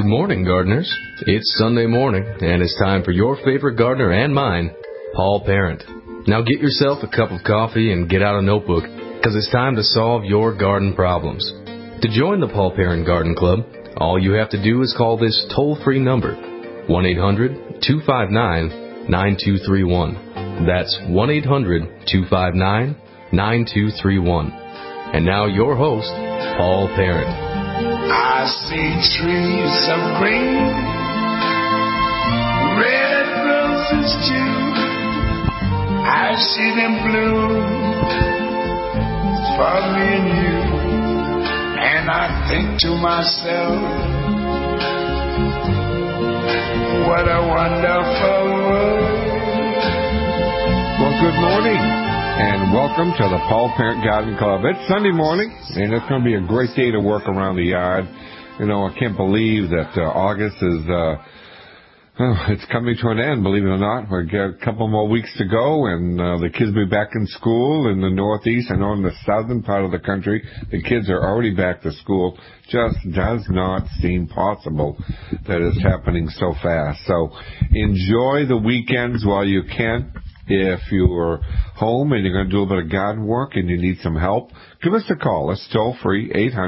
Good morning, gardeners. It's Sunday morning, and it's time for your favorite gardener and mine, Paul Parent. Now get yourself a cup of coffee and get out a notebook, because it's time to solve your garden problems. To join the Paul Parent Garden Club, all you have to do is call this toll-free number, 1-800-259-9231. That's 1-800-259-9231. And now your host, Paul Parent. I see trees of green, red roses too. I see them bloom for me and you. And I think to myself, what a wonderful world. Well, good morning, and welcome to the Paul Parent Garden Club. It's Sunday morning, and it's going to be a great day to work around the yard. You know, I can't believe that August is, it's coming to an end, believe it or not. We've got a couple more weeks to go, and the kids will be back in school in the Northeast. I know in the southern part of the country, the kids are already back to school. Just does not seem possible that it's happening so fast. So enjoy the weekends while you can. If you're home and you're going to do a bit of garden work and you need some help, give us a call. It's toll-free,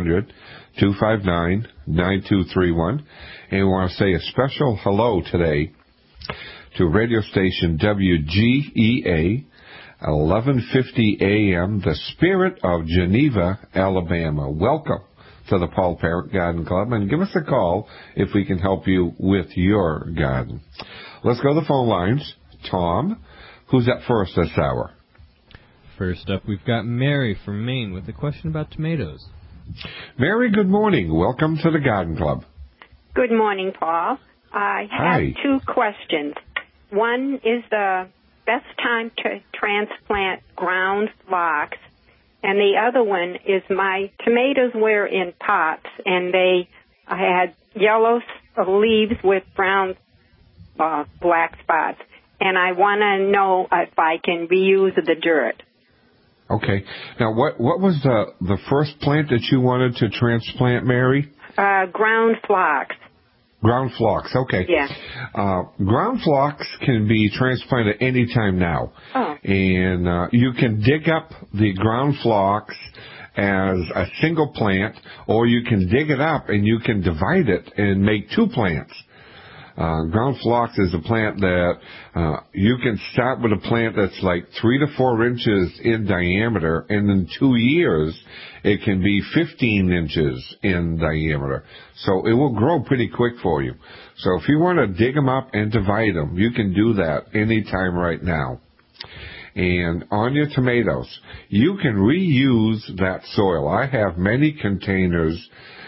800-259-9231. And we want to say a special hello today to radio station WGEA, 1150 AM, the Spirit of Geneva, Alabama. Welcome to the Paul Parent Garden Club, and give us a call if we can help you with your garden. Let's go to the phone lines. Tom, who's up first this hour? First up, we've got Mary from Maine with a question about tomatoes. Mary, good morning. Welcome to the Garden Club. Good morning, Paul. I have two questions. One is the best time to transplant ground phlox, and the other one is my tomatoes were in pots, and they had yellow leaves with brown black spots, and I want to know if I can reuse the dirt. Okay. Now, what was the first plant that you wanted to transplant, Mary? Ground phlox. Ground phlox, okay. Yeah. Ground phlox can be transplanted any time now. Oh. And you can dig up the ground phlox as a single plant, or you can dig it up and you can divide it and make two plants. Ground phlox is a plant that you can start with a plant that's like 3 to 4 inches in diameter, and in 2 years it can be 15 inches in diameter. So it will grow pretty quick for you. So if you want to dig them up and divide them, you can do that anytime right now. And on your tomatoes, you can reuse that soil. I have many containers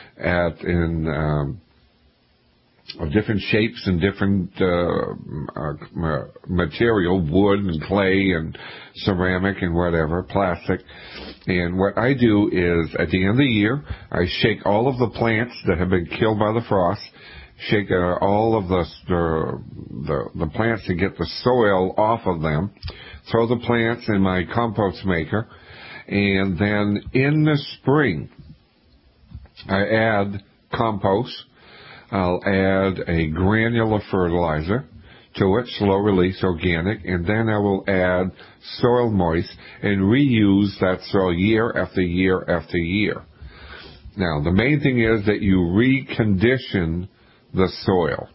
of different shapes and different material, wood and clay and ceramic and whatever, plastic. And what I do is, at the end of the year, I shake all of the plants that have been killed by the frost, shake all of the plants to get the soil off of them, throw the plants in my compost maker, and then in the spring, I add compost. I'll add a granular fertilizer to it, slow release organic, and then I will add soil moist and reuse that soil year after year after year. Now, the main thing is that you recondition the soil.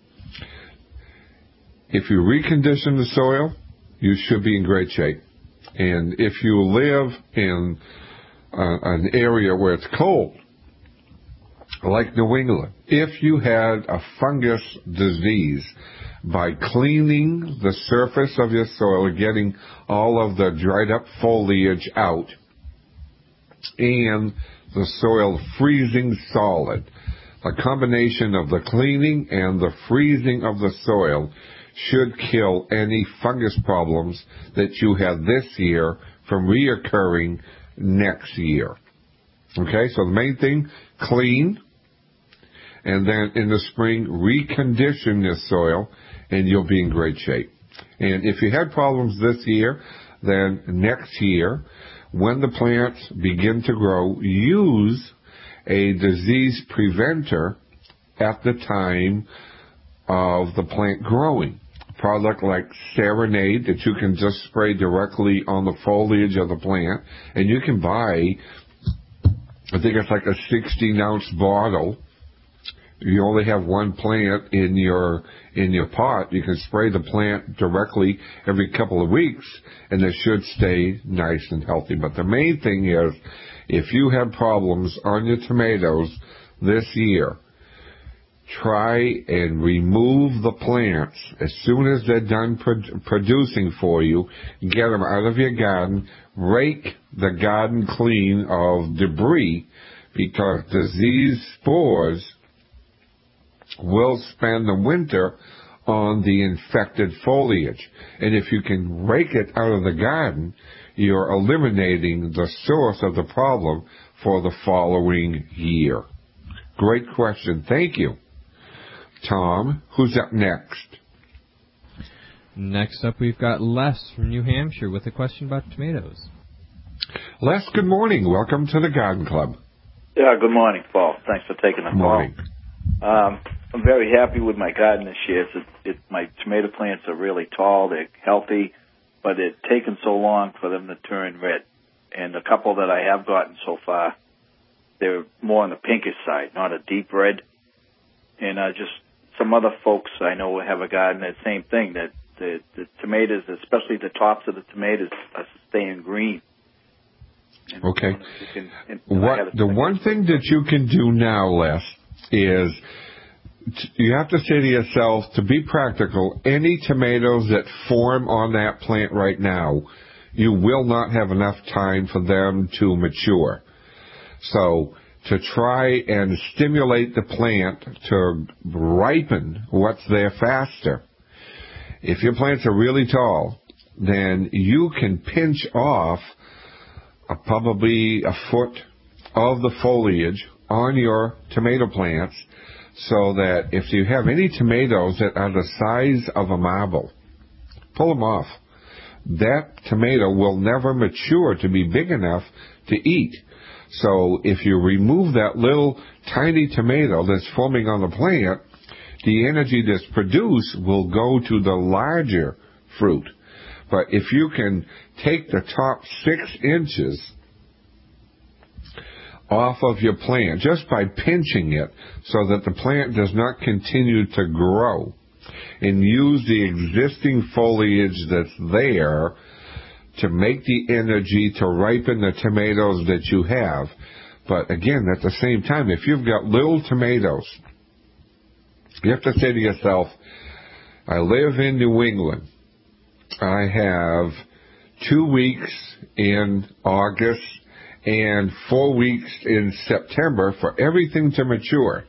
If you recondition the soil, you should be in great shape. And if you live in an area where it's cold, like New England, if you had a fungus disease, by cleaning the surface of your soil, getting all of the dried up foliage out, and the soil freezing solid, a combination of the cleaning and the freezing of the soil should kill any fungus problems that you have this year from reoccurring next year. Okay, so the main thing, clean, and then in the spring, recondition your soil, and you'll be in great shape. And if you had problems this year, then next year, when the plants begin to grow, use a disease preventer at the time of the plant growing. Product like Serenade that you can just spray directly on the foliage of the plant, and you can buy, I think it's like a 16-ounce bottle. You only have one plant in your pot. You can spray the plant directly every couple of weeks, and it should stay nice and healthy. But the main thing is, if you have problems on your tomatoes this year, try and remove the plants as soon as they're done producing for you. Get them out of your garden. Rake the garden clean of debris, because disease spores will spend the winter on the infected foliage. And if you can rake it out of the garden, you're eliminating the source of the problem for the following year. Great question. Thank you. Tom, who's up next? Next up, we've got Les from New Hampshire with a question about tomatoes. Les, good morning. Welcome to the Garden Club. Yeah, good morning, Paul. Thanks for taking the call. Morning. I'm very happy with my garden this year. My tomato plants are really tall. They're healthy, but it's taken so long for them to turn red. And the couple that I have gotten so far, they're more on the pinkish side, not a deep red. And just some other folks I know have a garden, the same thing, that the tomatoes, especially the tops of the tomatoes, are staying green. And okay. The one thing that you can do now, Les, is you have to say to yourself, to be practical, any tomatoes that form on that plant right now, you will not have enough time for them to mature. So to try and stimulate the plant to ripen what's there faster, if your plants are really tall, then you can pinch off probably a foot of the foliage on your tomato plants, so that if you have any tomatoes that are the size of a marble, pull them off. That tomato will never mature to be big enough to eat. So if you remove that little tiny tomato that's forming on the plant, the energy that's produced will go to the larger fruit. But if you can take the top 6 inches off of your plant just by pinching it so that the plant does not continue to grow, and use the existing foliage that's there to make the energy to ripen the tomatoes that you have. But again, at the same time, if you've got little tomatoes, you have to say to yourself, I live in New England. I have 2 weeks in August and 4 weeks in September for everything to mature.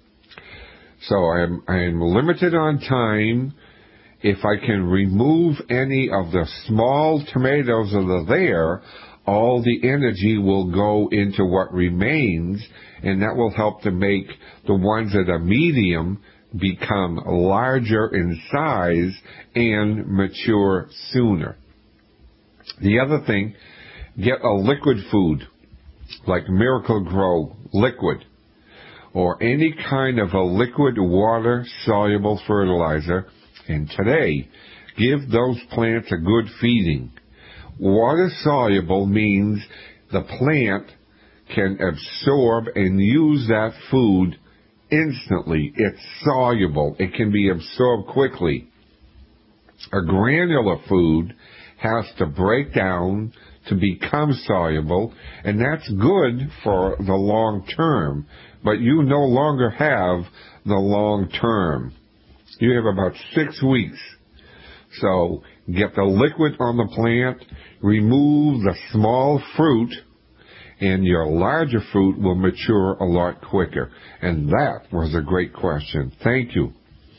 So I'm limited on time. If I can remove any of the small tomatoes that are there, all the energy will go into what remains, and that will help to make the ones that are medium become larger in size and mature sooner. The other thing, get a liquid food like Miracle-Gro liquid, or any kind of a liquid water-soluble fertilizer, and today, give those plants a good feeding. Water-soluble means the plant can absorb and use that food instantly. It's soluble. It can be absorbed quickly. A granular food has to break down to become soluble, and that's good for the long term, but you no longer have the long term. You have about 6 weeks. So get the liquid on the plant, remove the small fruit, and your larger fruit will mature a lot quicker. And that was a great question. Thank you.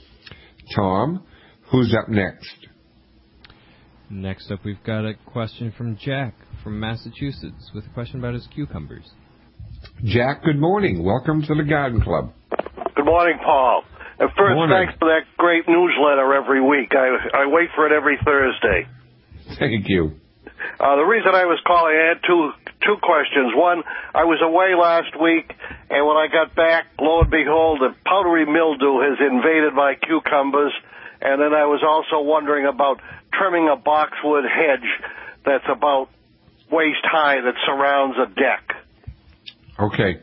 Tom, who's up next? Next up, we've got a question from Jack from Massachusetts with a question about his cucumbers. Jack, good morning. Welcome to the Garden Club. Good morning, Paul. And first, thanks for that great newsletter every week. I wait for it every Thursday. Thank you. The reason I was calling, I had two questions. One, I was away last week, And when I got back, lo and behold, the powdery mildew has invaded my cucumbers. And then I was also wondering about trimming a boxwood hedge that's about waist high that surrounds a deck. Okay.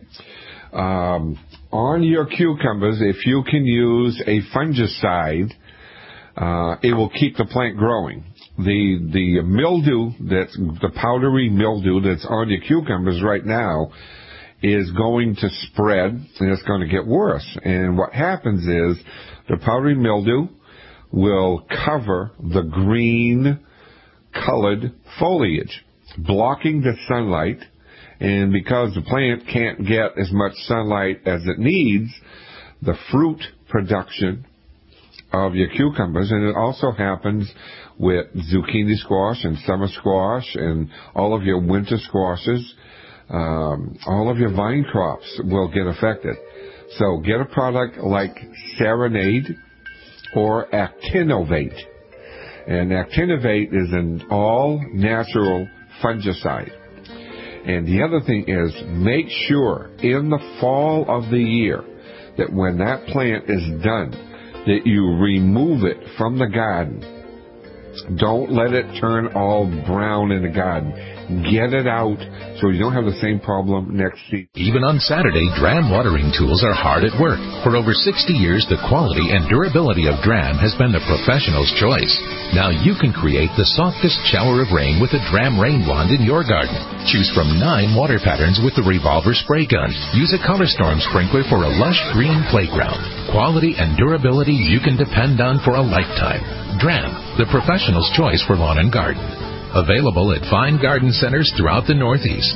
On your cucumbers, if you can use a fungicide, it will keep the plant growing. The mildew, the powdery mildew that's on your cucumbers right now, is going to spread, and it's going to get worse. And what happens is the powdery mildew will cover the green-colored foliage, blocking the sunlight. And because the plant can't get as much sunlight as it needs, the fruit production of your cucumbers, and it also happens with zucchini squash and summer squash and all of your winter squashes, all of your vine crops will get affected. So get a product like Serenade or Actinovate. And Actinovate is an all-natural fungicide. And the other thing is, make sure in the fall of the year that when that plant is done, that you remove it from the garden. Don't let it turn all brown in the garden. Get it out so you don't have the same problem next season. Even on Saturday, Dram watering tools are hard at work. For over 60 years, the quality and durability of Dram has been the professional's choice. Now you can create the softest shower of rain with a Dram rain wand in your garden. Choose from 9 water patterns with the revolver spray gun. Use a Color Storm sprinkler for a lush green playground. Quality and durability you can depend on for a lifetime. Dram, the professional's choice for lawn and garden. Available at fine garden centers throughout the Northeast.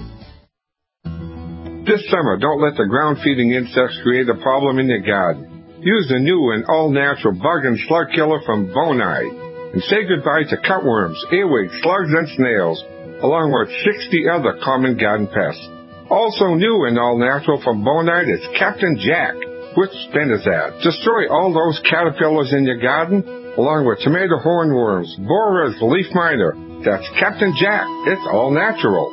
This summer, don't let the ground-feeding insects create a problem in your garden. Use the new and all-natural bug and slug killer from Bonide. And say goodbye to cutworms, earwigs, slugs, and snails, along with 60 other common garden pests. Also new and all-natural from Bonide is Captain Jack with Spinosad. Destroy all those caterpillars in your garden, along with tomato hornworms, borers, leaf miner. That's Captain Jack. It's all natural.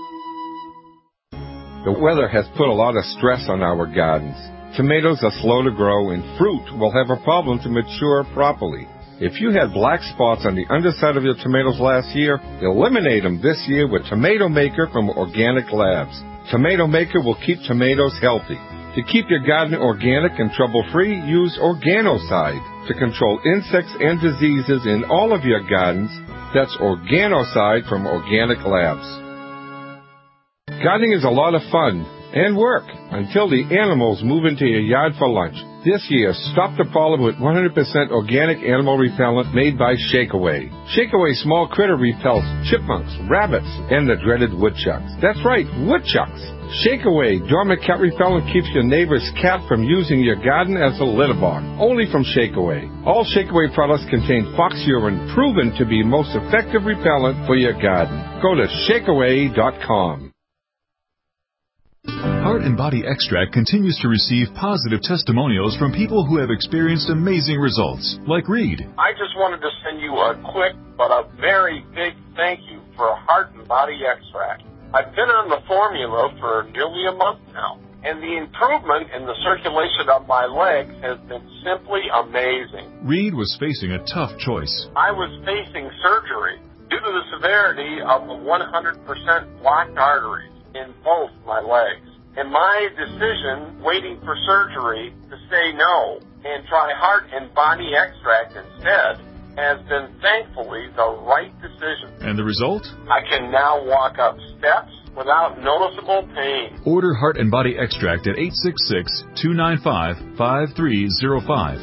The weather has put a lot of stress on our gardens. Tomatoes are slow to grow, and fruit will have a problem to mature properly. If you had black spots on the underside of your tomatoes last year, eliminate them this year with Tomato Maker from Organic Labs. Tomato Maker will keep tomatoes healthy. To keep your garden organic and trouble-free, use Organocide to control insects and diseases in all of your gardens. That's Organocide from Organic Labs. Gardening is a lot of fun and work until the animals move into your yard for lunch. This year, stop the problem with 100% organic animal repellent made by Shakeaway. Shakeaway small critter repels chipmunks, rabbits, and the dreaded woodchucks. That's right, woodchucks. Shakeaway dormant cat repellent keeps your neighbor's cat from using your garden as a litter box. Only from Shakeaway. All Shakeaway products contain fox urine, proven to be most effective repellent for your garden. Go to shakeaway.com. Heart and Body Extract continues to receive positive testimonials from people who have experienced amazing results, like Reed. I just wanted to send you a quick but a very big thank you for Heart and Body Extract. I've been on the formula for nearly a month now, and the improvement in the circulation of my legs has been simply amazing. Reed was facing a tough choice. I was facing surgery due to the severity of the 100% blocked arteries in both my legs. And my decision, waiting for surgery, to say no and try Heart and Body Extract instead, has been thankfully the right decision. And the result? I can now walk up steps without noticeable pain. Order Heart and Body Extract at 866-295-5305,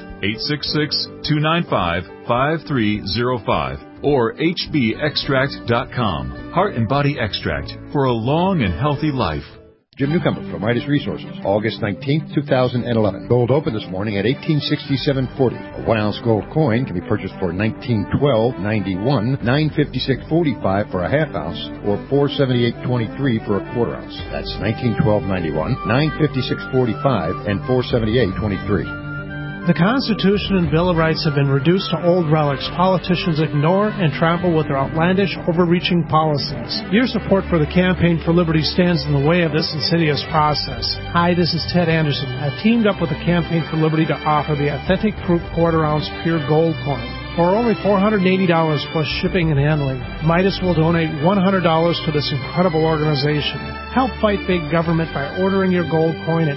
866-295-5305, or hbextract.com. Heart and Body Extract for a long and healthy life. Jim Newcomer from Midas Resources, August 19th, 2011. Gold opened this morning at $1867.40. A 1-ounce gold coin can be purchased for $1912.91, $956.45 for a half ounce, or $478.23 for a quarter ounce. That's $1912.91, $956.45, and $478.23. The Constitution and Bill of Rights have been reduced to old relics politicians ignore and trample with their outlandish, overreaching policies. Your support for the Campaign for Liberty stands in the way of this insidious process. Hi, this is Ted Anderson. I've teamed up with the Campaign for Liberty to offer the Authentic Proof quarter-ounce pure gold coin. For only $480 plus shipping and handling, Midas will donate $100 to this incredible organization. Help fight big government by ordering your gold coin at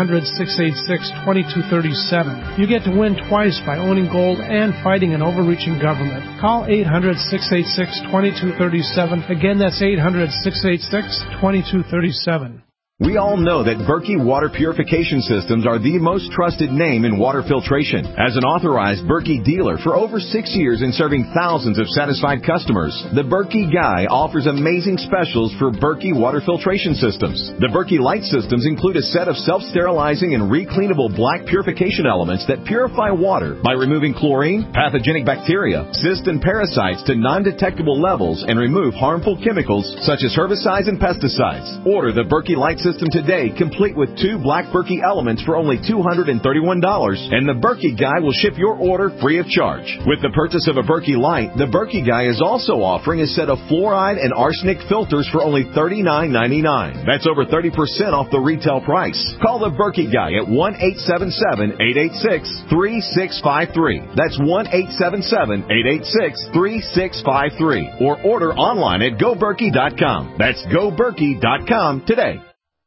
800-686-2237. You get to win twice by owning gold and fighting an overreaching government. Call 800-686-2237. Again, that's 800-686-2237. We all know that Berkey Water Purification Systems are the most trusted name in water filtration. As an authorized Berkey dealer for over 6 years and serving thousands of satisfied customers, the Berkey Guy offers amazing specials for Berkey Water Filtration Systems. The Berkey Light Systems include a set of self-sterilizing and recleanable black purification elements that purify water by removing chlorine, pathogenic bacteria, cysts, and parasites to non-detectable levels and remove harmful chemicals such as herbicides and pesticides. Order the Berkey Light System today, complete with 2 black Berkey elements for only $231, and the Berkey Guy will ship your order free of charge. With the purchase of a Berkey Light, the Berkey Guy is also offering a set of fluoride and arsenic filters for only $39.99. That's over 30% off the retail price. Call the Berkey Guy at 1-877-886-3653. That's 1-877-886-3653. Or order online at GoBerkey.com. That's GoBerkey.com today.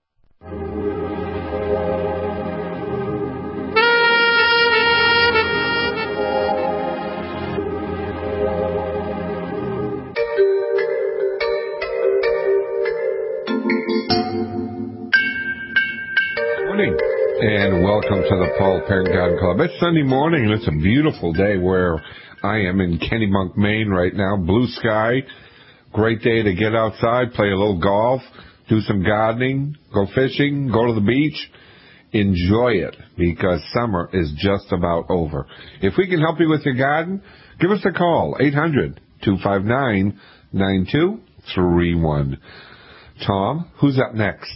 And welcome to the Paul Parent Garden Club. It's Sunday morning, and it's a beautiful day where I am in Kennebunk, Maine right now. Blue sky, great day to get outside, play a little golf, do some gardening, go fishing, go to the beach. Enjoy it, because summer is just about over. If we can help you with your garden, give us a call, 800-259-9231. Tom, who's up next?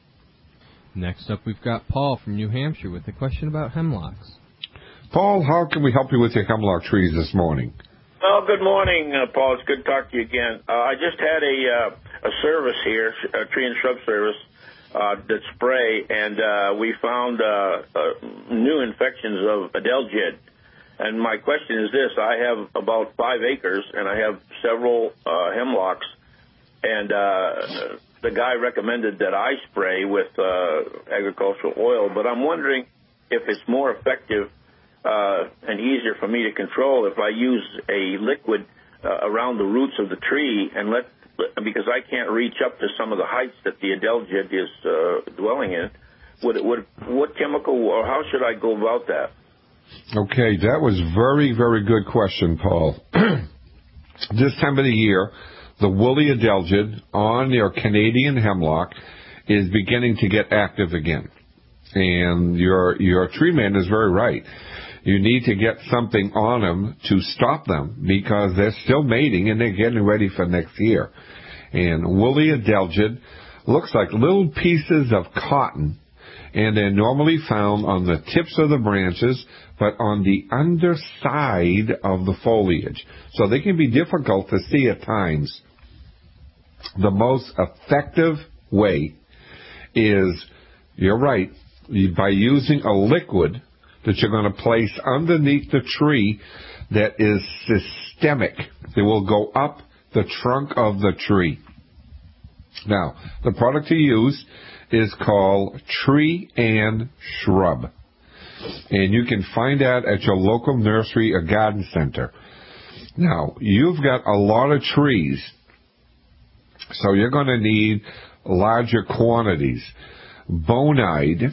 Next up, we've got Paul from New Hampshire with a question about hemlocks. Paul, how can we help you with your hemlock trees this morning? Oh, good morning, Paul. It's good to talk to you again. I just had a service here, a tree and shrub service, that spray, and we found new infections of adelgid. And my question is this: I have about 5 acres, and I have several hemlocks, and the guy recommended that I spray with agricultural oil, but I'm wondering if it's more effective and easier for me to control if I use a liquid around the roots of the tree and because I can't reach up to some of the heights that the adelgid is dwelling in. What chemical, or how should I go about that? Okay, that was very, very good question, Paul. This time of the year, the woolly adelgid on your Canadian hemlock is beginning to get active again. And your tree man is very right. You need to get something on them to stop them, because they're still mating and they're getting ready for next year. And woolly adelgid looks like little pieces of cotton, and they're normally found on the tips of the branches, but on the underside of the foliage. So they can be difficult to see at times. The most effective way is, you're right, by using a liquid that you're going to place underneath the tree that is systemic. It will go up the trunk of the tree. Now, the product to use is called Tree and Shrub. And you can find that at your local nursery or garden center. Now, you've got a lot of trees, so you're going to need larger quantities. Bonide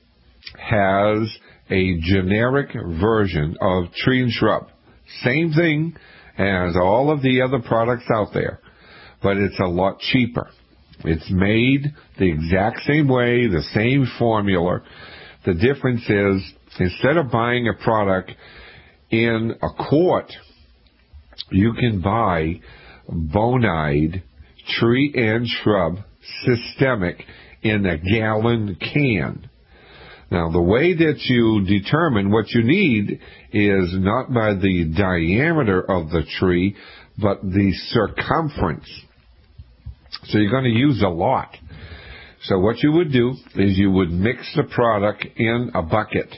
has a generic version of Tree and Shrub. Same thing as all of the other products out there, but it's a lot cheaper. It's made the exact same way, the same formula. The difference is, instead of buying a product in a quart, you can buy Bonide Tree and Shrub Systemic in a gallon can. Now, the way that you determine what you need is not by the diameter of the tree, but the circumference. So you're going to use a lot. So what you would do is you would mix the product in a bucket,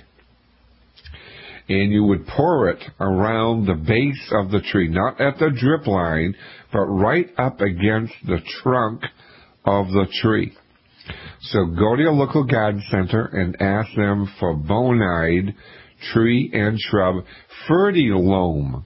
and you would pour it around the base of the tree, not at the drip line, but right up against the trunk of the tree. So go to your local garden center and ask them for Bonide Tree and Shrub. Fertilome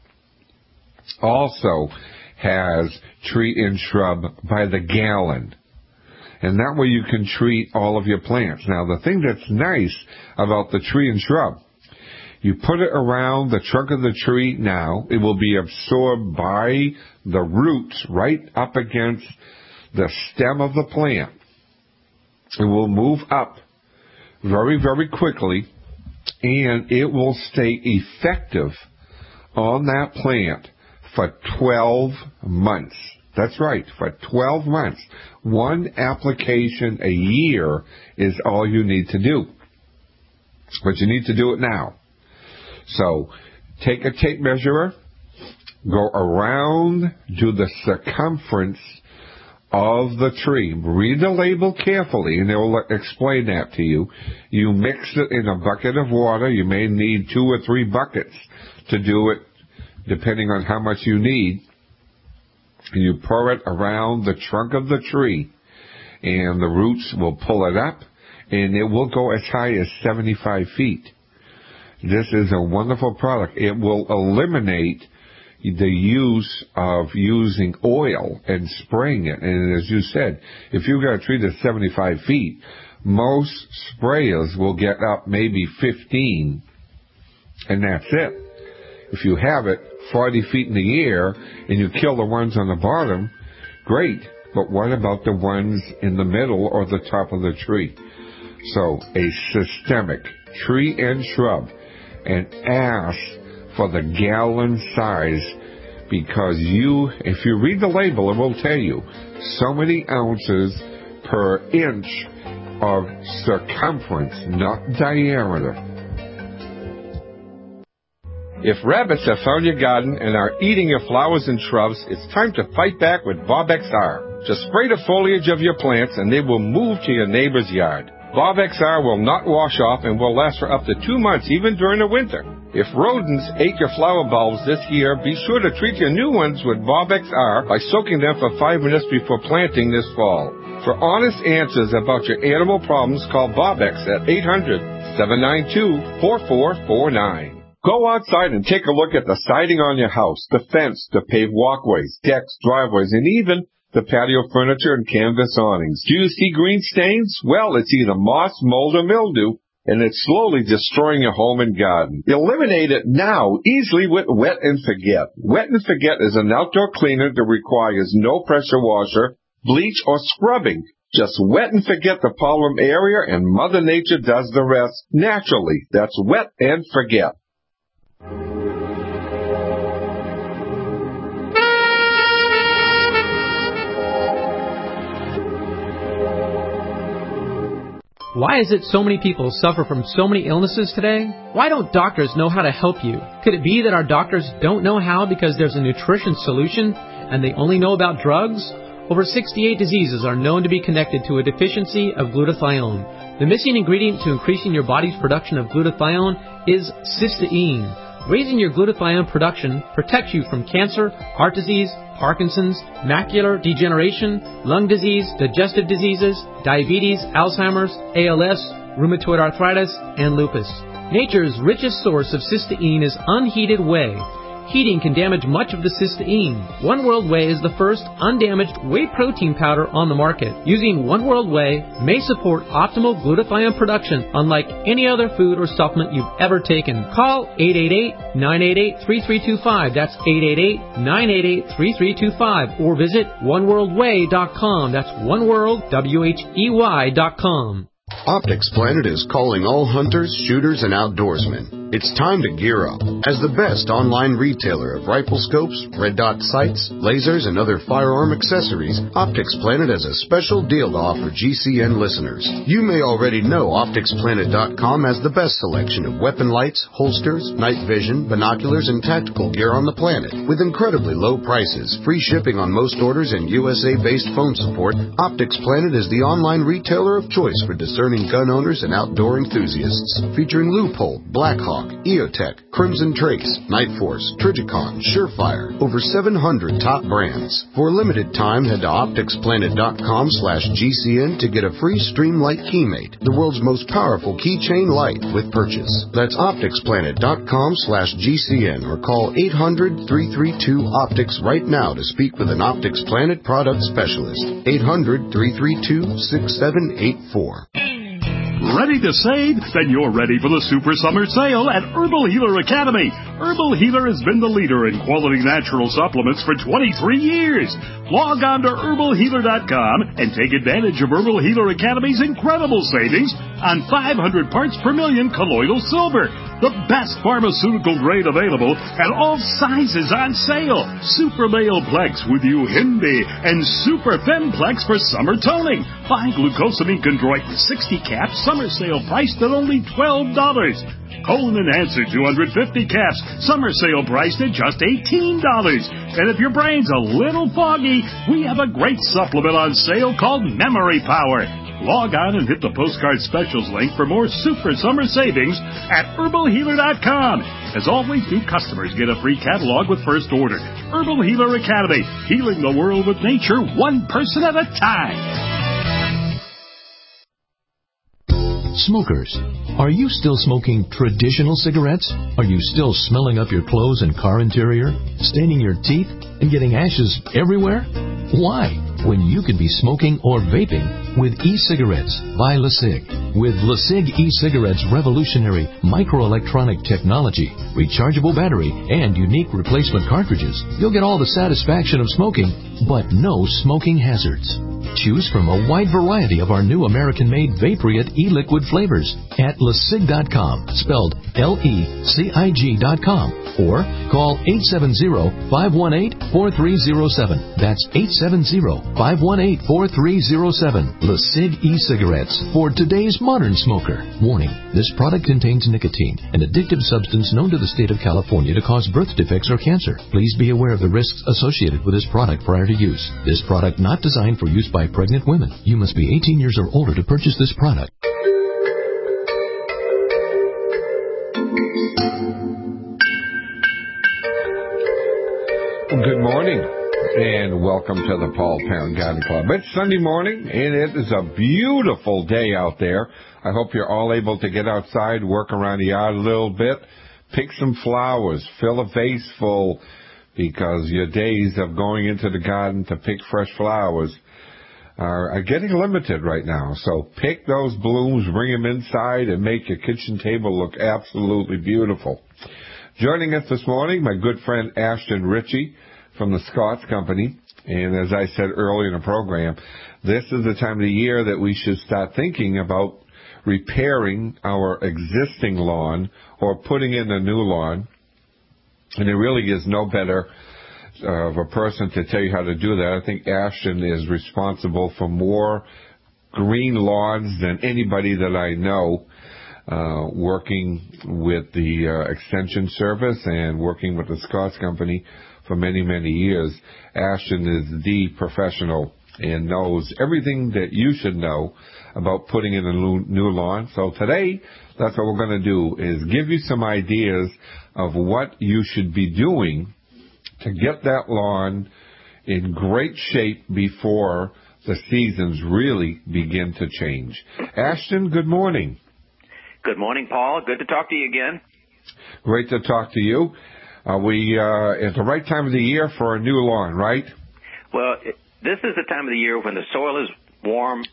also has tree and shrub by the gallon. And that way you can treat all of your plants. Now, the thing that's nice about the tree and shrub, you put it around the trunk of the tree now. It will be absorbed by the roots right up against the stem of the plant. It will move up very, very quickly, and it will stay effective on that plant for 12 months. That's right, for 12 months. One application a year is all you need to do. But you need to do it now. So take a tape measure, go around, do the circumference of the tree. Read the label carefully, and it will explain that to you. You mix it in a bucket of water. You may need 2 or 3 buckets to do it, depending on how much you need. And you pour it around the trunk of the tree, and the roots will pull it up, and it will go as high as 75 feet. This is a wonderful product. It will eliminate the use of using oil and spraying it. And as you said, if you've got a tree that's 75 feet, most sprayers will get up maybe 15, and that's it. If you have it 40 feet in the air and you kill the ones on the bottom, great. But what about the ones in the middle or the top of the tree? So a systemic tree and shrub, and ask for the gallon size, because if you read the label, it will tell you so many ounces per inch of circumference, not diameter. If rabbits have found your garden and are eating your flowers and shrubs, it's time to fight back with Bob XR. Just spray the foliage of your plants and they will move to your neighbor's yard. Bob XR will not wash off and will last for up to 2 months, even during the winter. If rodents ate your flower bulbs this year, be sure to treat your new ones with Bob XR by soaking them for 5 minutes before planting this fall. For honest answers about your animal problems, call Bob X at 800-792-4449. Go outside and take a look at the siding on your house, the fence, the paved walkways, decks, driveways, and even the patio furniture and canvas awnings. Do you see green stains? Well, it's either moss, mold, or mildew, and it's slowly destroying your home and garden. Eliminate it now, easily with Wet and Forget. Wet and Forget is an outdoor cleaner that requires no pressure washer, bleach, or scrubbing. Just wet and forget the problem area, and Mother Nature does the rest naturally. That's Wet and Forget. Why is it so many people suffer from so many illnesses today? Why don't doctors know how to help you? Could it be that our doctors don't know how because there's a nutrition solution and they only know about drugs? Over 68 diseases are known to be connected to a deficiency of glutathione. The missing ingredient to increasing your body's production of glutathione is cysteine. Raising your glutathione production protects you from cancer, heart disease, Parkinson's, macular degeneration, lung disease, digestive diseases, diabetes, Alzheimer's, ALS, rheumatoid arthritis, and lupus. Nature's richest source of cysteine is unheated whey. Heating can damage much of the cysteine. One World Whey is the first undamaged whey protein powder on the market. Using One World Whey may support optimal glutathione production unlike any other food or supplement you've ever taken. Call 888-988-3325. That's 888-988-3325. Or visit oneworldwhey.com. That's oneworldwhey.com. Optics Planet is calling all hunters, shooters, and outdoorsmen. It's time to gear up. As the best online retailer of rifle scopes, red dot sights, lasers, and other firearm accessories, Optics Planet has a special deal to offer GCN listeners. You may already know OpticsPlanet.com has the best selection of weapon lights, holsters, night vision, binoculars, and tactical gear on the planet. With incredibly low prices, free shipping on most orders, and USA-based phone support, Optics Planet is the online retailer of choice for discerning gun owners and outdoor enthusiasts. Featuring Loophole, Blackhawk, EOTech, Crimson Trace, Night Force, Trijicon, Surefire, over 700 top brands. For a limited time, head to OpticsPlanet.com/GCN to get a free Streamlight Keymate, the world's most powerful keychain light with purchase. That's OpticsPlanet.com/GCN or call 800-332-OPTICS right now to speak with an Optics Planet product specialist. 800-332-6784. Ready to save? Then you're ready for the Super Summer Sale at Herbal Healer Academy. Herbal Healer has been the leader in quality natural supplements for 23 years. Log on to herbalhealer.com and take advantage of Herbal Healer Academy's incredible savings on 500 parts per million colloidal silver, the best pharmaceutical grade available, and all sizes on sale. Super Male Plex with Uhindi and Super Femplex for summer toning. Buy glucosamine chondroitin 60 caps, summer sale priced at only $12. Colon Enhancer 250 caps, summer sale priced at just $18. And if your brain's a little foggy, we have a great supplement on sale called Memory Power. Log on and hit the postcard specials link for more super summer savings at herbalhealer.com. As always, new customers get a free catalog with first order. Herbal Healer Academy, healing the world with nature one person at a time. Smokers, are you still smoking traditional cigarettes? Are you still smelling up your clothes and car interior, staining your teeth, and getting ashes everywhere? Why? When you could be smoking or vaping with e-cigarettes by LeSig. With LeSig e-cigarettes' revolutionary microelectronic technology, rechargeable battery, and unique replacement cartridges, you'll get all the satisfaction of smoking, but no smoking hazards. Choose from a wide variety of our new American-made Vaporite e-liquid flavors at LeSig.com, spelled LECIG.com, or call 870-518-4307. That's 870-518-4307. LeSig e-cigarettes for today's modern smoker. Warning, this product contains nicotine, an addictive substance known to the state of California to cause birth defects or cancer. Please be aware of the risks associated with this product prior to use. This product not designed for use by pregnant women. You must be 18 years or older to purchase this product. Good morning, and welcome to the Paul Parent Garden Club. It's Sunday morning, and it is a beautiful day out there. I hope you're all able to get outside, work around the yard a little bit, pick some flowers, fill a vase full, because your days of going into the garden to pick fresh flowers are getting limited right now. So pick those blooms, bring them inside, and make your kitchen table look absolutely beautiful. Joining us this morning, my good friend Ashton Ritchie from the Scotts Company. And as I said earlier in the program, this is the time of the year that we should start thinking about repairing our existing lawn or putting in a new lawn. And there really is no better of a person to tell you how to do that. I think Ashton is responsible for more green lawns than anybody that I know, working with the Extension Service and working with the Scotts Company for many, many years. Ashton is the professional and knows everything that you should know about putting in a new lawn. So today, that's what we're going to do, is give you some ideas of what you should be doing to get that lawn in great shape before the seasons really begin to change. Ashton, good morning. Good morning, Paul. Good to talk to you again. Great to talk to you. We at the right time of the year for a new lawn, right? Well, this is the time of the year when the soil is warm,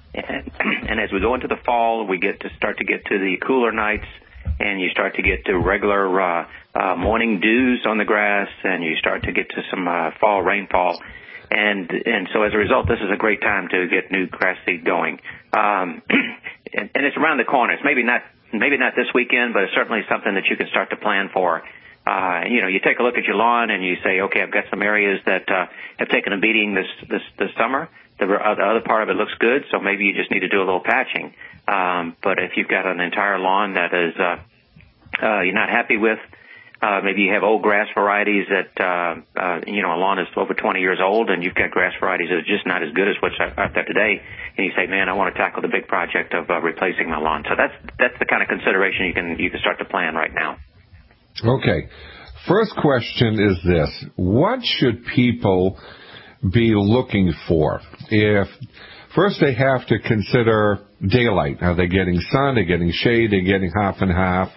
and as we go into the fall, we start to get to the cooler nights, and you start to get to regular morning dews on the grass, and you start to get to some fall rainfall. And so as a result, this is a great time to get new grass seed going. And and it's around the corner. It's maybe not this weekend, but it's certainly something that you can start to plan for. You take a look at your lawn and you say, okay, I've got some areas that have taken a beating this summer. The other part of it looks good, so maybe you just need to do a little patching. But if you've got an entire lawn that is you're not happy with, maybe you have old grass varieties that a lawn is over 20 years old, and you've got grass varieties that are just not as good as what's out there today, and you say, man, I want to tackle the big project of replacing my lawn. So that's the kind of consideration you can start to plan right now. Okay. First question is this. What should people be looking for? First they have to consider daylight. Are they getting sun? Are they getting shade? Are they getting half and half?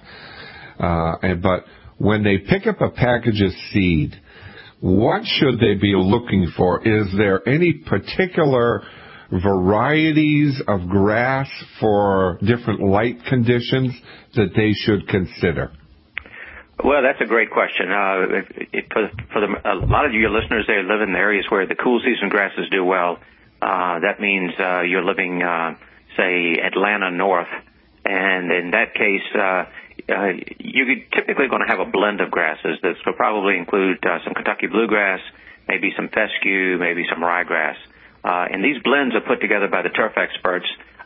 But when they pick up a package of seed, what should they be looking for? Is there any particular varieties of grass for different light conditions that they should consider? Well, that's a great question. For a lot of your listeners, they live in areas where the cool season grasses do well. That means you're living, say, Atlanta north, and in that case, you're typically going to have a blend of grasses. This will probably include some Kentucky bluegrass, maybe some fescue, maybe some ryegrass. And these blends are put together by the turf experts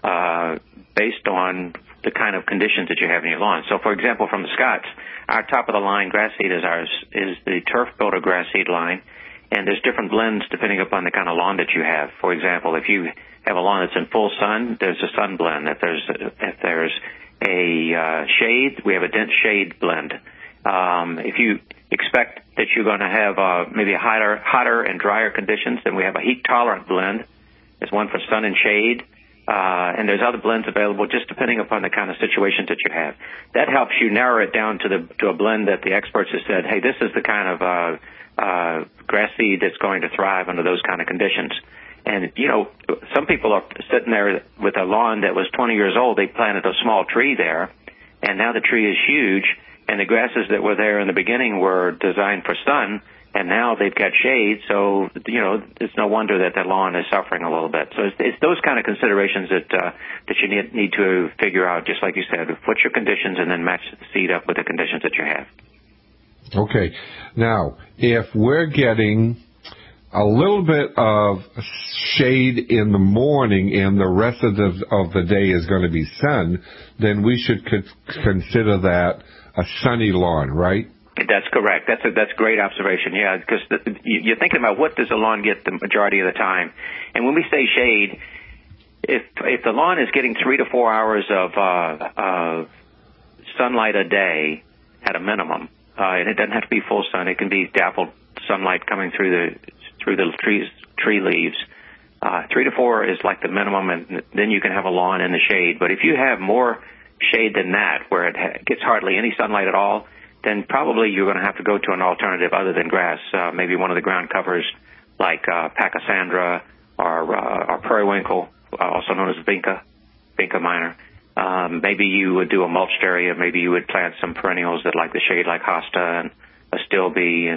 based on the kind of conditions that you have in your lawn. So, for example, from the Scotts, our top-of-the-line grass seed is the Turf Builder grass seed line, and there's different blends depending upon the kind of lawn that you have. For example, if you have a lawn that's in full sun, there's a sun blend. If there's a shade, we have a dense shade blend. If you expect that you're going to have maybe a hotter and drier conditions, then we have a heat-tolerant blend. There's one for sun and shade. And there's other blends available just depending upon the kind of situations that you have. That helps you narrow it down to a blend that the experts have said, hey, this is the kind of grass seed that's going to thrive under those kind of conditions. And, some people are sitting there with a lawn that was 20 years old. They planted a small tree there, and now the tree is huge, and the grasses that were there in the beginning were designed for sun, and now they've got shade, so, it's no wonder that lawn is suffering a little bit. So it's those kind of considerations that you need to figure out, just like you said, what's your conditions, and then match the seed up with the conditions that you have. Okay. Now, if we're getting a little bit of shade in the morning and the rest of the day is going to be sun, then we should consider that a sunny lawn, right? That's correct. That's a great observation. Yeah, because you're thinking about what does the lawn get the majority of the time, and when we say shade, if the lawn is getting 3 to 4 hours of sunlight a day at a minimum, and it doesn't have to be full sun. It can be dappled sunlight coming through the tree leaves. 3 to 4 is like the minimum, and then you can have a lawn in the shade. But if you have more shade than that, where it gets hardly any sunlight at all, then probably you're going to have to go to an alternative other than grass, maybe one of the ground covers like Pachysandra or periwinkle, also known as Vinca minor. Maybe you would do a mulched area. Maybe you would plant some perennials that like the shade, like hosta and astilbe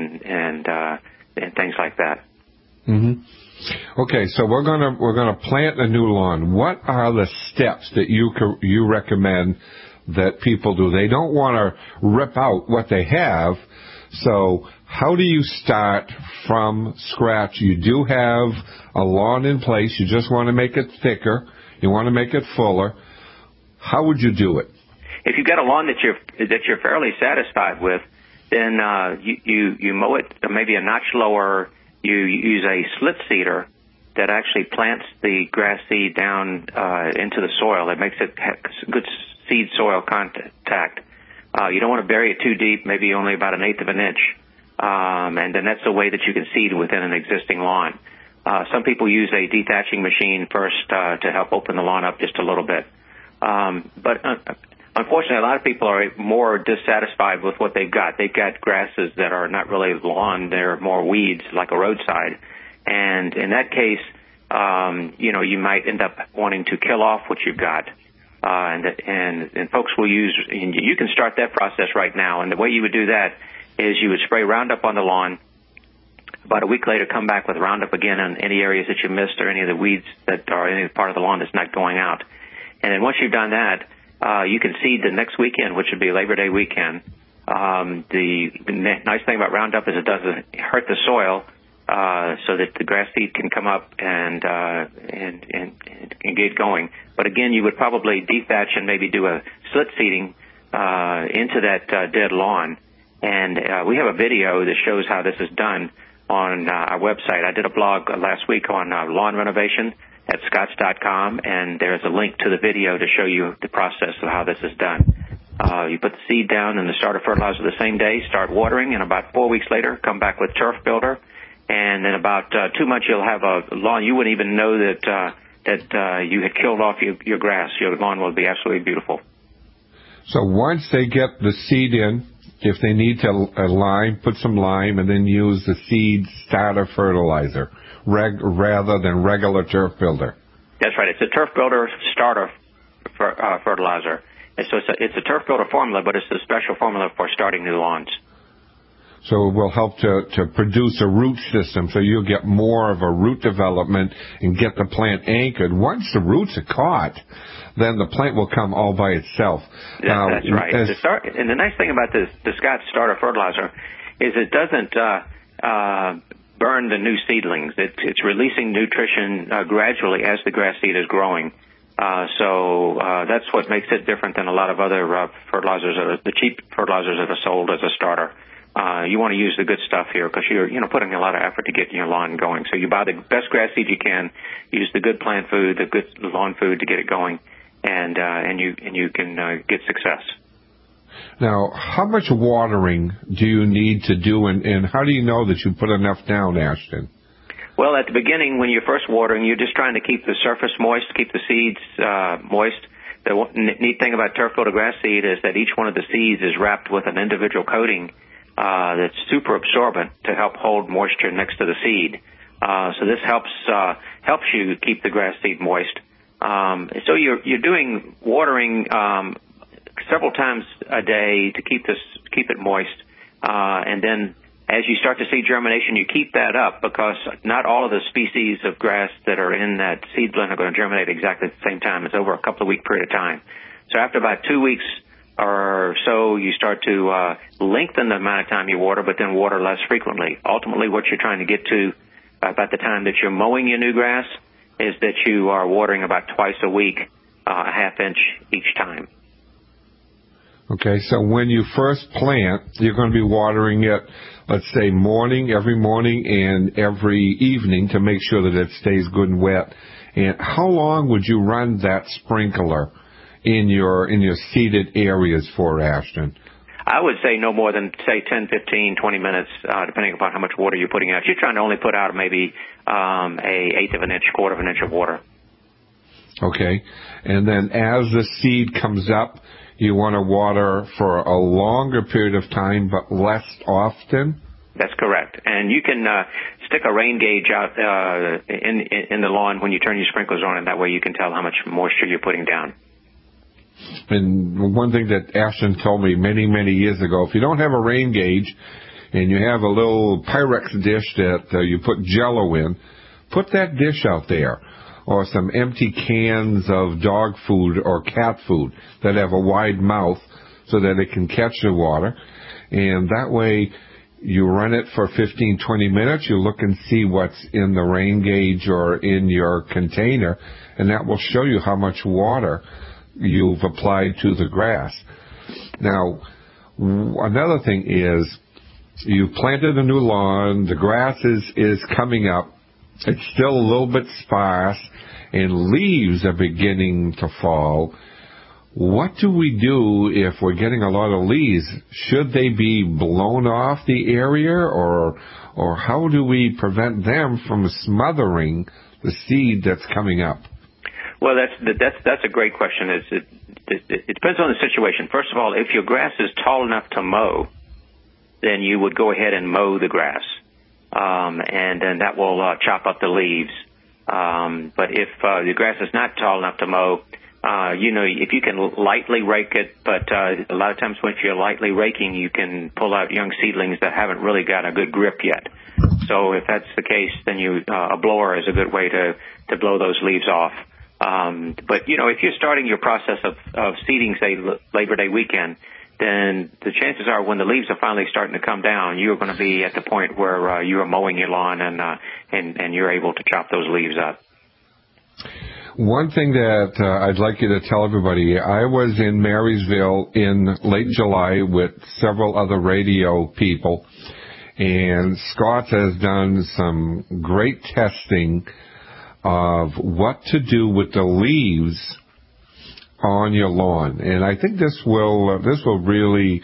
and things like that. Mm-hmm. Okay, so we're gonna plant a new lawn. What are the steps that you recommend that people do? They don't want to rip out what they have, so how do you start from scratch? You do have a lawn in place. You just want to make it thicker. You want to make it fuller. How would you do it? If you've got a lawn that you're fairly satisfied with, then you mow it maybe a notch lower. You use a slit seeder that actually plants the grass seed down into the soil. It makes it have good seed soil contact. You don't want to bury it too deep, maybe only about 1/8 of an inch. And then that's the way that you can seed within an existing lawn. Some people use a dethatching machine first to help open the lawn up just a little bit. But unfortunately, a lot of people are more dissatisfied with what they've got. They've got grasses that are not really lawn. They're more weeds, like a roadside. And in that case, you might end up wanting to kill off what you've got. And folks will use, and you can start that process right now. And the way you would do that is you would spray Roundup on the lawn. About a week later, come back with Roundup again on any areas that you missed or any of the weeds that are any part of the lawn that's not going out. And then once you've done that, you can seed the next weekend, which would be Labor Day weekend. The nice thing about Roundup is it doesn't hurt the soil, so that the grass seed can come up and get going. But again, you would probably dethatch and maybe do a slit seeding into that dead lawn. And we have a video that shows how this is done on our website. I did a blog last week on lawn renovation at scotts.com, and there's a link to the video to show you the process of how this is done. You put the seed down in the starter fertilizer the same day, start watering, and about 4 weeks later, come back with Turf Builder. And in about 2 months, you'll have a lawn. You wouldn't even know that you had killed off your grass. Your lawn will be absolutely beautiful. So once they get the seed in, if they need to lime, put some lime, and then use the seed starter fertilizer rather than regular Turf Builder. That's right. It's a Turf Builder starter fertilizer. And so it's a Turf Builder formula, but it's a special formula for starting new lawns. So it will help to produce a root system, so you'll get more of a root development and get the plant anchored. Once the roots are caught, then the plant will come all by itself. That's right. And the nice thing about the Scotts starter fertilizer is it doesn't burn the new seedlings. It's releasing nutrition gradually as the grass seed is growing. So that's what makes it different than a lot of other fertilizers, the cheap fertilizers that are sold as a starter. You want to use the good stuff here because you're putting a lot of effort to get your lawn going. So you buy the best grass seed you can, use the good plant food, the good lawn food to get it going, and you can get success. Now, how much watering do you need to do, and how do you know that you put enough down, Ashton? Well, at the beginning, when you're first watering, you're just trying to keep the surface moist, keep the seeds moist. The neat thing about Turf Builder grass seed is that each one of the seeds is wrapped with an individual coating that's super absorbent to help hold moisture next to the seed. So this helps you keep the grass seed moist. So you're doing watering several times a day to keep it moist, and then as you start to see germination, you keep that up because not all of the species of grass that are in that seed blend are going to germinate exactly at the same time. It's over a couple of week period of time. So after about 2 weeks or so, you start to lengthen the amount of time you water, but then water less frequently. Ultimately, what you're trying to get to about the time that you're mowing your new grass is that you are watering about twice a week, a half inch each time. Okay, so when you first plant, you're going to be watering it, let's say, every morning and every evening to make sure that it stays good and wet. And how long would you run that sprinkler in your seeded areas for, Ashton? I would say no more than, say, 10, 15, 20 minutes, depending upon how much water you're putting out. You're trying to only put out maybe a eighth of an inch, quarter of an inch of water. Okay, and then as the seed comes up, you want to water for a longer period of time, but less often? That's correct. And you can stick a rain gauge out in the lawn when you turn your sprinklers on, and that way you can tell how much moisture you're putting down. And one thing that Ashton told me many, many years ago, if you don't have a rain gauge and you have a little Pyrex dish that you put Jell-O in, put that dish out there. Or some empty cans of dog food or cat food that have a wide mouth so that it can catch the water. And that way you run it for 15, 20 minutes. You look and see what's in the rain gauge or in your container, and that will show you how much water you've applied to the grass. Now, another thing is you planted a new lawn. The grass is coming up. It's still a little bit sparse, and leaves are beginning to fall. What do we do if we're getting a lot of leaves? Should they be blown off the area, or how do we prevent them from smothering the seed that's coming up? Well, that's a great question. It depends on the situation. First of all, if your grass is tall enough to mow, then you would go ahead and mow the grass. And then that will chop up the leaves. But if the grass is not tall enough to mow, if you can lightly rake it, but a lot of times when you're lightly raking, you can pull out young seedlings that haven't really got a good grip yet. So if that's the case, then a blower is a good way to blow those leaves off. But, if you're starting your process of seeding, say, Labor Day weekend, then the chances are when the leaves are finally starting to come down, you're going to be at the point where you are mowing your lawn and you're able to chop those leaves up. One thing that I'd like you to tell everybody, I was in Marysville in late July with several other radio people, and Scott has done some great testing of what to do with the leaves on your lawn. And I think this will really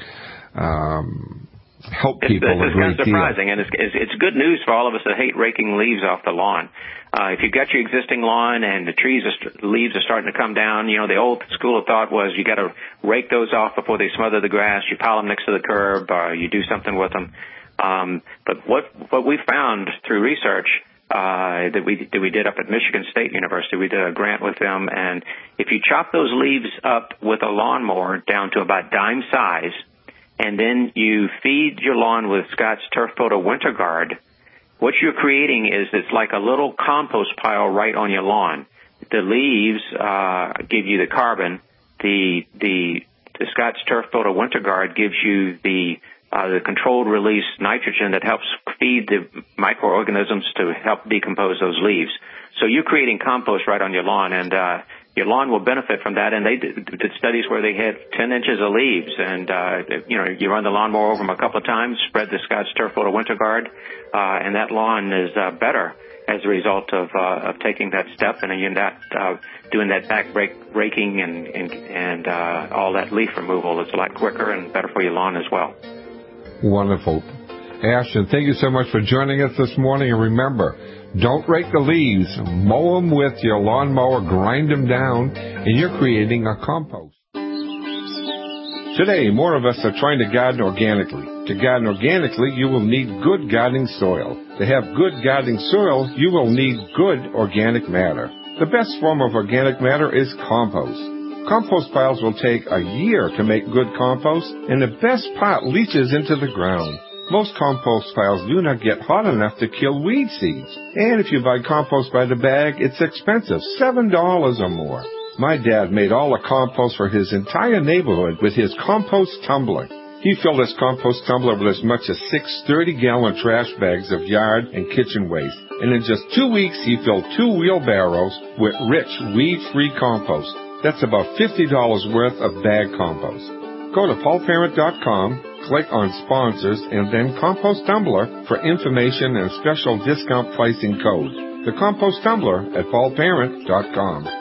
help people a great deal. It's kind of surprising, and it's good news for all of us that hate raking leaves off the lawn. If you've got your existing lawn and the leaves are starting to come down, the old school of thought was you got to rake those off before they smother the grass. You pile them next to the curb, you do something with them. But what we found through research that we did up at Michigan State University, we did a grant with them, and if you chop those leaves up with a lawnmower down to about dime size, and then you feed your lawn with Scott's Turf Photo Winter Guard, what you're creating is it's like a little compost pile right on your lawn. The leaves give you the carbon. The Scott's Turf Photo Winter Guard gives you the controlled release nitrogen that helps feed the microorganisms to help decompose those leaves. So you're creating compost right on your lawn, and your lawn will benefit from that. And they did studies where they had 10 inches of leaves, and you run the lawnmower over them a couple of times, spread the Scott's Turf Photo Winter Guard, and that lawn is better as a result of taking that step, and you're not doing that back raking and all that leaf removal. It's a lot quicker and better for your lawn as well. Wonderful. Ashton, thank you so much for joining us this morning. And remember, don't rake the leaves. Mow them with your lawnmower, grind them down, and you're creating a compost. Today, more of us are trying to garden organically. To garden organically, you will need good gardening soil. To have good gardening soil, you will need good organic matter. The best form of organic matter is compost. Compost piles will take a year to make good compost, and the best part leaches into the ground. Most compost piles do not get hot enough to kill weed seeds. And if you buy compost by the bag, it's expensive, $7 or more. My dad made all the compost for his entire neighborhood with his compost tumbler. He filled his compost tumbler with as much as 6 30-gallon trash bags of yard and kitchen waste. And in just 2 weeks, he filled 2 wheelbarrows with rich, weed-free compost. That's about $50 worth of bag compost. Go to paulparent.com, click on Sponsors, and then Compost Tumbler for information and special discount pricing code. The Compost Tumbler at paulparent.com.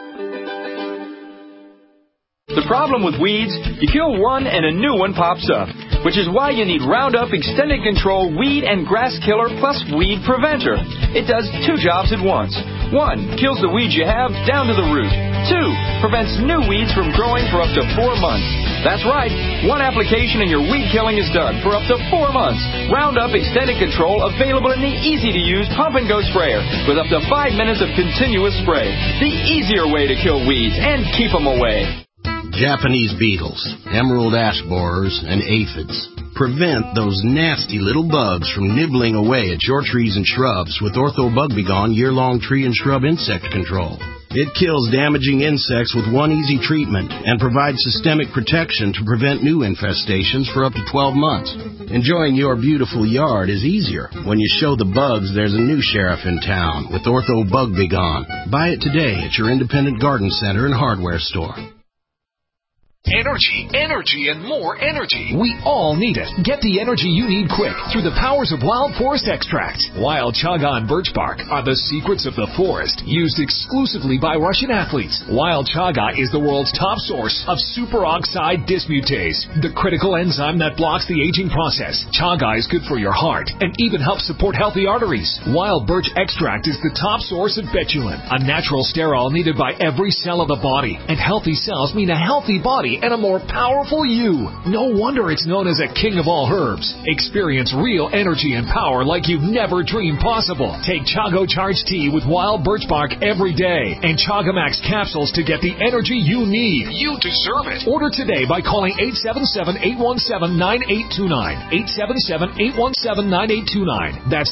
The problem with weeds, you kill one and a new one pops up, which is why you need Roundup Extended Control Weed and Grass Killer plus Weed Preventer. It does 2 jobs at once. 1, kills the weeds you have down to the root. 2, prevents new weeds from growing for up to 4 months. That's right, 1 application and your weed killing is done for up to 4 months. Roundup Extended Control available in the easy-to-use pump-and-go sprayer with up to 5 minutes of continuous spray. The easier way to kill weeds and keep them away. Japanese beetles, emerald ash borers, and aphids. Prevent those nasty little bugs from nibbling away at your trees and shrubs with Ortho Bug B Gon year-long tree and shrub insect control. It kills damaging insects with 1 easy treatment and provides systemic protection to prevent new infestations for up to 12 months. Enjoying your beautiful yard is easier when you show the bugs there's a new sheriff in town with Ortho Bug B Gon. Buy it today at your independent garden center and hardware store. Energy, energy, and more energy. We all need it. Get the energy you need quick through the powers of Wild Forest Extract. Wild chaga and birch bark are the secrets of the forest, used exclusively by Russian athletes. Wild chaga is the world's top source of superoxide dismutase, the critical enzyme that blocks the aging process. Chaga is good for your heart and even helps support healthy arteries. Wild birch extract is the top source of betulin, a natural sterol needed by every cell of the body. And healthy cells mean a healthy body energy and a more powerful you. No wonder it's known as a king of all herbs. Experience real energy and power like you've never dreamed possible. Take Chago Charge Tea with wild birch bark every day and Chagamax capsules to get the energy you need. You deserve it. Order today by calling 877-817-9829. 877-817-9829. That's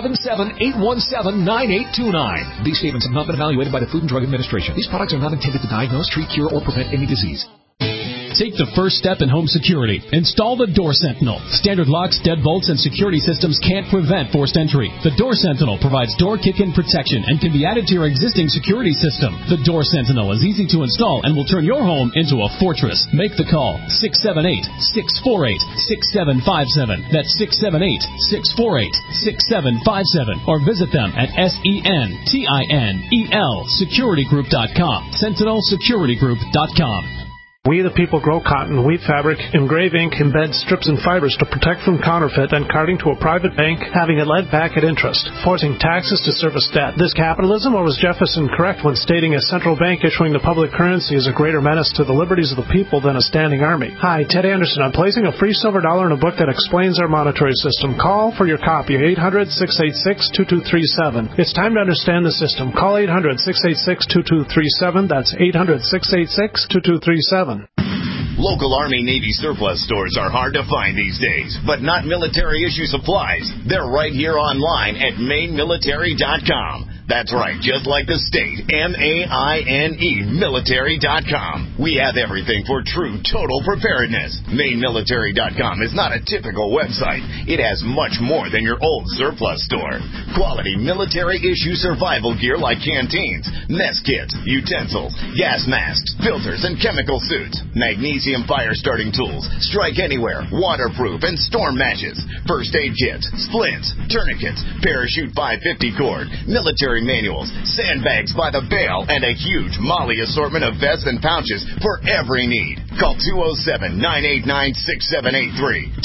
877-817-9829. These statements have not been evaluated by the Food and Drug Administration. These products are not intended to diagnose, treat, cure, or prevent any disease. Take the first step in home security. Install the Door Sentinel. Standard locks, deadbolts, and security systems can't prevent forced entry. The Door Sentinel provides door kick-in protection and can be added to your existing security system. The Door Sentinel is easy to install and will turn your home into a fortress. Make the call 678-648-6757. That's 678-648-6757. Or visit them at SENTINEL securitygroup.com. SentinelSecurityGroup.com. We the People grow cotton, weave fabric, engrave ink, embed strips and fibers to protect from counterfeit and carting to a private bank, having it lent back at interest, forcing taxes to service debt. This capitalism, or was Jefferson correct when stating a central bank issuing the public currency is a greater menace to the liberties of the people than a standing army? Hi, Ted Anderson. I'm placing a free silver dollar in a book that explains our monetary system. Call for your copy, 800-686-2237. It's time to understand the system. Call 800-686-2237. That's 800-686-2237. Local Army Navy surplus stores are hard to find these days, but not military issue supplies. They're right here online at mainemilitary.com. That's right, just like the state, MAINE, military.com. We have everything for true total preparedness. MainMilitary.com is not a typical website. It has much more than your old surplus store. Quality military-issue survival gear like canteens, mess kits, utensils, gas masks, filters, and chemical suits. Magnesium fire-starting tools, strike anywhere, waterproof, and storm matches. First aid kits, splints, tourniquets, parachute 550 cord, military manuals, sandbags by the bale, and a huge Molly assortment of vests and pouches for every need. Call 207-989-6783,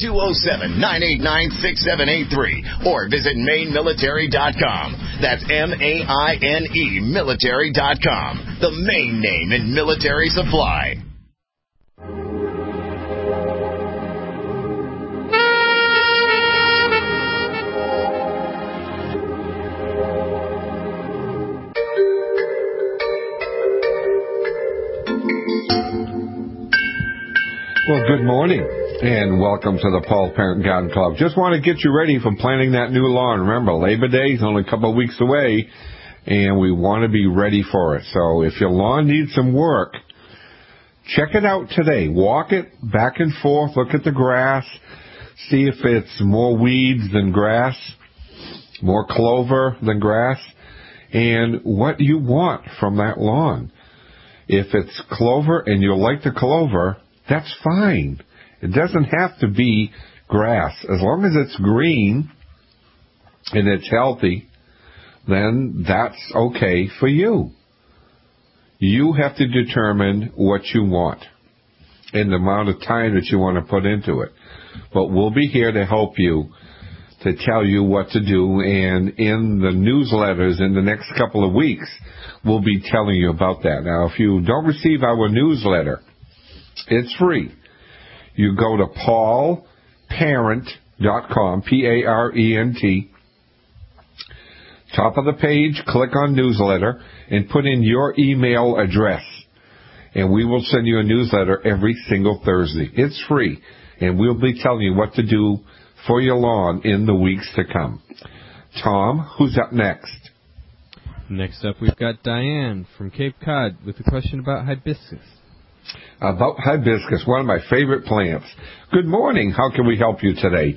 207-989-6783, or visit mainemilitary.com. That's MAINE military.com, the main name in military supply. Well, good morning, and welcome to the Paul Parent Garden Club. Just want to get you ready for planting that new lawn. Remember, Labor Day is only a couple of weeks away, and we want to be ready for it. So if your lawn needs some work, check it out today. Walk it back and forth, look at the grass, see if it's more weeds than grass, more clover than grass, and what you want from that lawn. If it's clover and you like the clover, that's fine. It doesn't have to be grass. As long as it's green and it's healthy, then that's okay for you. You have to determine what you want and the amount of time that you want to put into it. But we'll be here to help you, to tell you what to do. And in the newsletters in the next couple of weeks, we'll be telling you about that. Now, if you don't receive our newsletter, it's free. You go to paulparent.com, P-A-R-E-N-T. Top of the page, click on newsletter, and put in your email address. And we will send you a newsletter every single Thursday. It's free. And we'll be telling you what to do for your lawn in the weeks to come. Tom, who's up next? Next up, we've got Diane from Cape Cod with a question about hibiscus. About hibiscus, one of my favorite plants. Good morning. How can we help you today?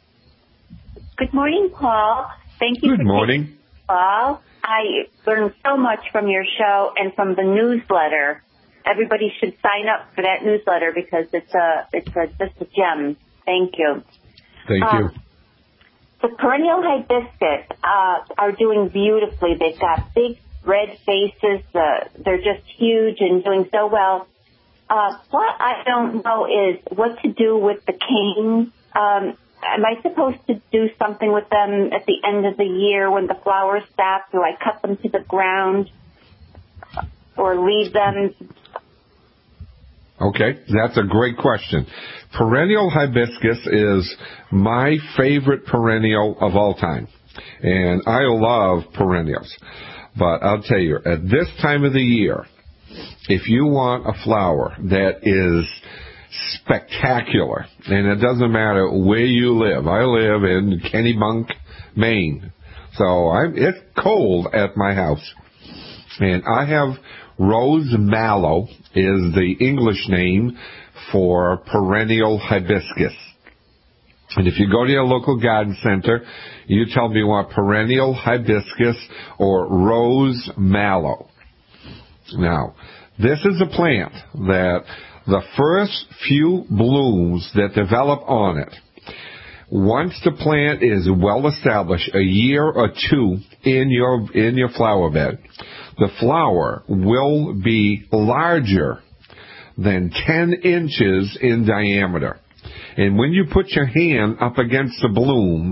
Good morning, Paul. Thank you. Good morning. Paul, I learned so much from your show and from the newsletter. Everybody should sign up for that newsletter because it's just a gem. Thank you. Thank you. The perennial hibiscus are doing beautifully. They've got big red faces. They're just huge and doing so well. What I don't know is what to do with the canes. Am I supposed to do something with them at the end of the year when the flowers stop? Do I cut them to the ground or leave them? Okay, that's a great question. Perennial hibiscus is my favorite perennial of all time. And I love perennials. But I'll tell you, at this time of the year, if you want a flower that is spectacular, and it doesn't matter where you live. I live in Kennebunk, Maine. So it's cold at my house. And I have rose mallow is the English name for perennial hibiscus. And if you go to your local garden center, you tell me you want perennial hibiscus or rose mallow. Now, this is a plant that the first few blooms that develop on it, once the plant is well established, a year or two in your flower bed, the flower will be larger than 10 inches in diameter. And when you put your hand up against the bloom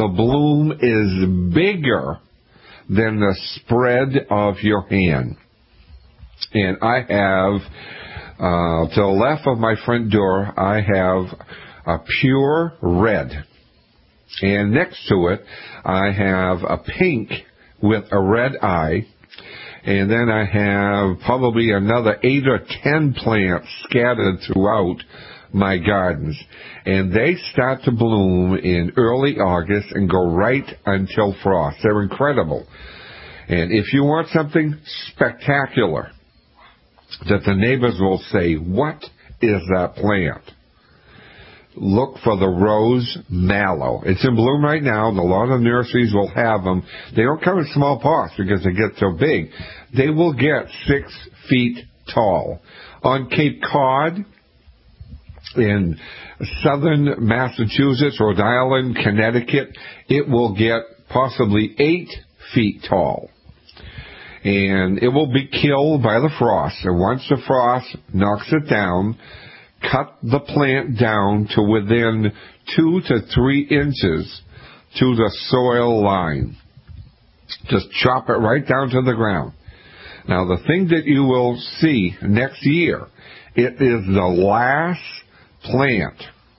is bigger than the spread of your hand. And I have, to the left of my front door, I have a pure red. And next to it, I have a pink with a red eye. And then I have probably another 8 or 10 plants scattered throughout my gardens. And they start to bloom in early August and go right until frost. They're incredible. And if you want something spectacular that the neighbors will say, what is that plant? Look for the rose mallow. It's in bloom right now. A lot of nurseries will have them. They don't come in small pots because they get so big. They will get 6 feet tall. On Cape Cod, in southern Massachusetts, Rhode Island, Connecticut, it will get possibly 8 feet tall. And it will be killed by the frost. And once the frost knocks it down, cut the plant down to within 2 to 3 inches to the soil line. Just chop it right down to the ground. Now, the thing that you will see next year, it is the last plant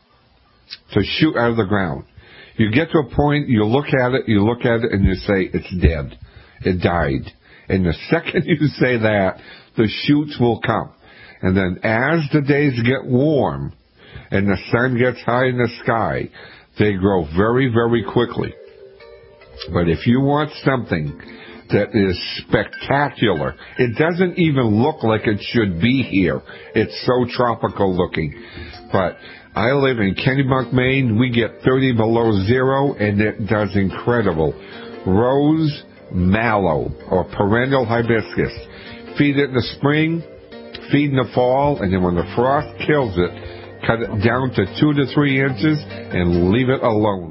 to shoot out of the ground. You get to a point, you look at it, and you say, it's dead. It died. And the second you say that, the shoots will come. And then as the days get warm and the sun gets high in the sky, they grow very, very quickly. But if you want something that is spectacular, it doesn't even look like it should be here. It's so tropical looking. But I live in Kennebunk, Maine. We get 30 below zero, and it does incredible. Rose mallow or perennial hibiscus. Feed it in the spring, feed in the fall, and then when the frost kills it, cut it down to 2 to 3 inches and leave it alone.